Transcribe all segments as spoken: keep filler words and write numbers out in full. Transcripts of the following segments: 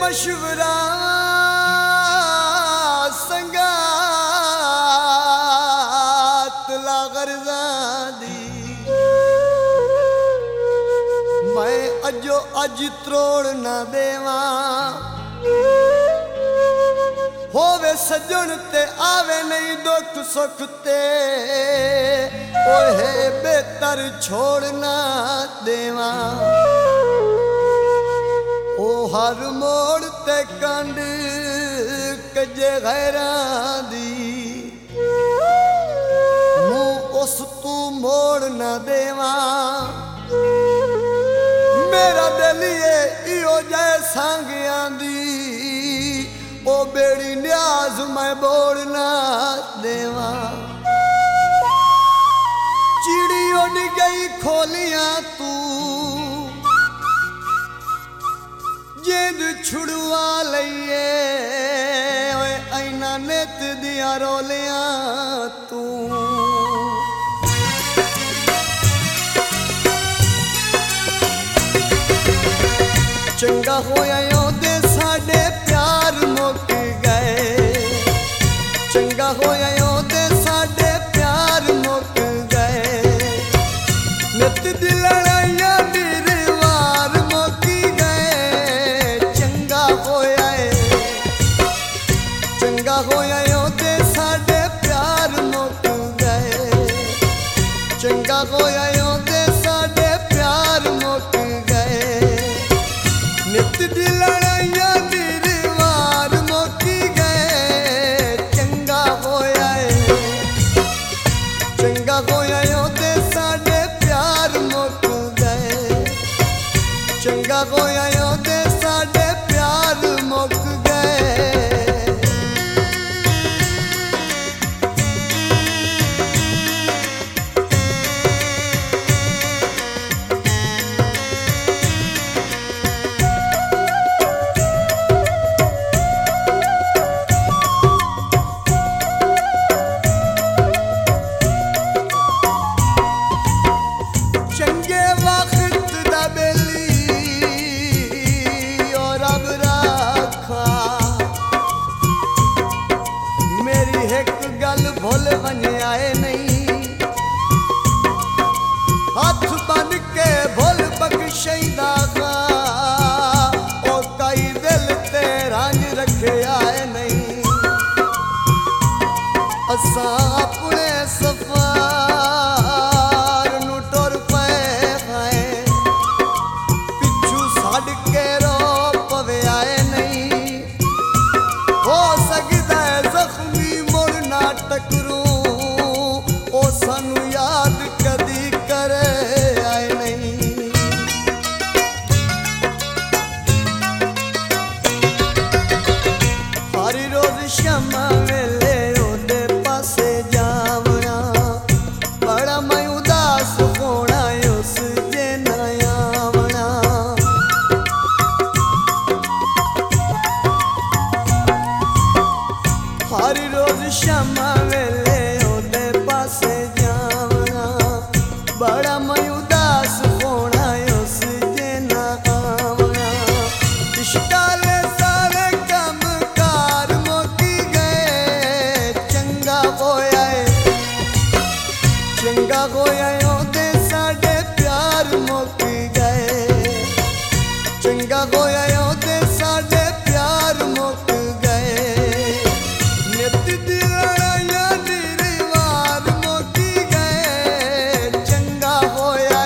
मशवरा संगात ला गर्जा दी मैं अजो अज त्रोड़ ना देवा होवे सजन ते आवे नहीं दुख सुख ते ओहे बेहतर छोड़ ना देवा ओ हर मोड़ ते कंड कजे गैरा दी मुँह उस तू मोड़ ना देवा मेरा दिलिए इो जय सांगिया दी ओ बेड़ी न्याज मैं बोड़ ना देवा चिड़ी उड़ गई खोलियां तू जिंद छुड़वा लइए ऐना नित दिया रोलियां तू चंगा होया योदे साडे प्यार मुक गए चंगा होया योदे साडे प्यार मुक गए नित दी लड़ाइयां बीरवार मुकी गए चंगा होया चंगा होया योदे साडे प्यार मुक गए चंगा होया योदे साडे प्यार मुक गए नित दी लड़ाइयां बीरवार मुकी गए चंगा होया चंगा होया योदे साडे प्यार मुक गए चंगा होया योदे साडे प्यार मुक गए भोले बने आए नहीं हाथ बन के भोल बख्शैदा ओ कई दिल ते रंग रखे आए नहीं असा अपने सफार नू टुर पे खाए पिछू छड़ के रो पवे आए नहीं हो सकता है जख्मी मुड़ ना टकरू ओ सानू याद कदी करे आए नहीं हर रोज शमा वेले ओदे पासे जावना बड़ा मैं उदास होना उस जे ना आवना हर रोज शमा वेले ओदे पासे जावना बड़ा मैं उदास होना उस जे ना आवना इश्काले सारे कम कार मुकी गए चंगा होया चंगा होया ओदे साडे प्यार मुक गए चंगा होया ओदे साडे प्यार मुक गए नित दी लड़ाइयां बीरवार मुकी गए चंगा होया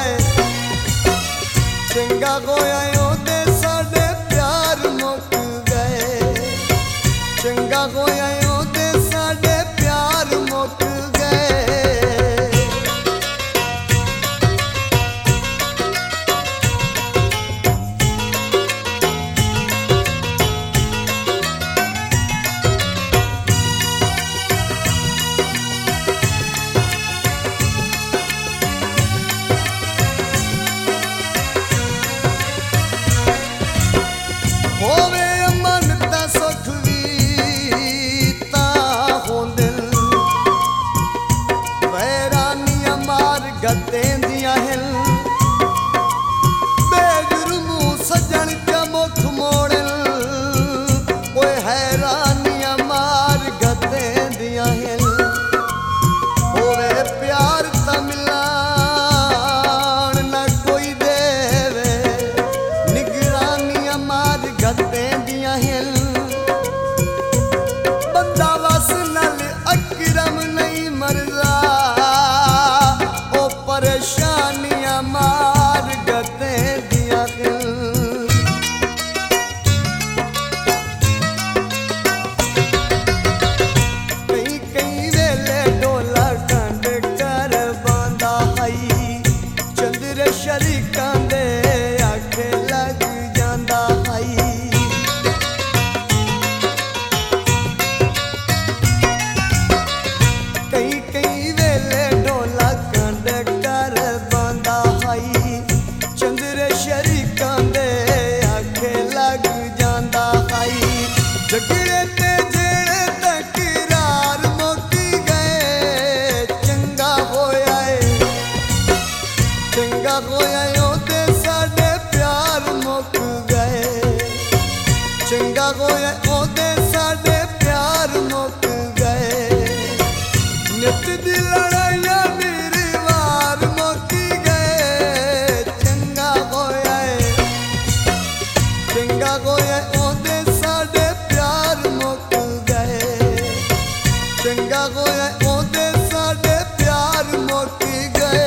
चंगा होया ओदे साडे प्यार मुक गए चंगा होया ओदे साडे प्यार मुक गए होवे मन ता सुख भी ता होंदे वैरानियां मार गते दियां हिल बेजुर्मू सजन च मुख मोड़न नित दी लड़ाइयां मेरी वार मुकी गए चंगा होया है चंगा होया ओदे साडे प्यार मुक गए चंगा होया ओदे साडे प्यार मुक गए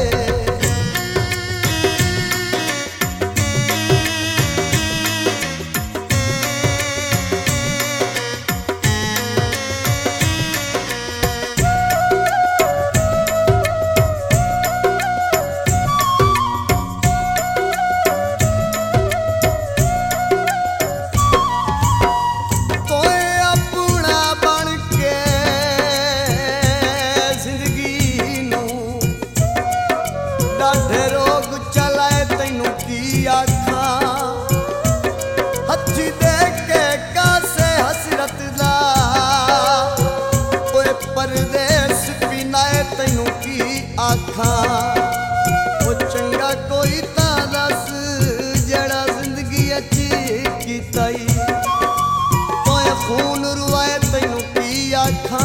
वो चंगा कोई तारस जड़ा जिंदगी अच्छी कीताई तोए खून रुआए तैनू की आखा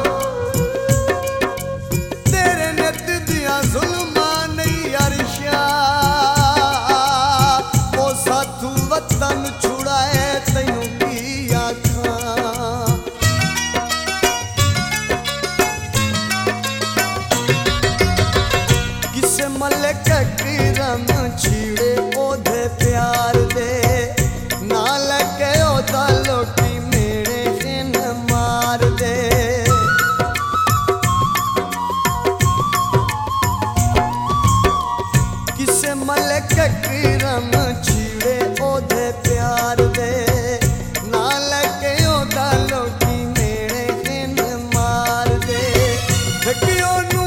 तेरे नित दियां जुल्मां नहीं अरशा वो साथू वतन छुड़ाए तैनू की आखा मलक करम छीड़े ओधे प्यार दे ना लगे ओदा लोटी मेरे इन मार दे किसे मलक करम छीड़े ओधे प्यार दे ना लगे ओदा लोटी मेरे इन मार दे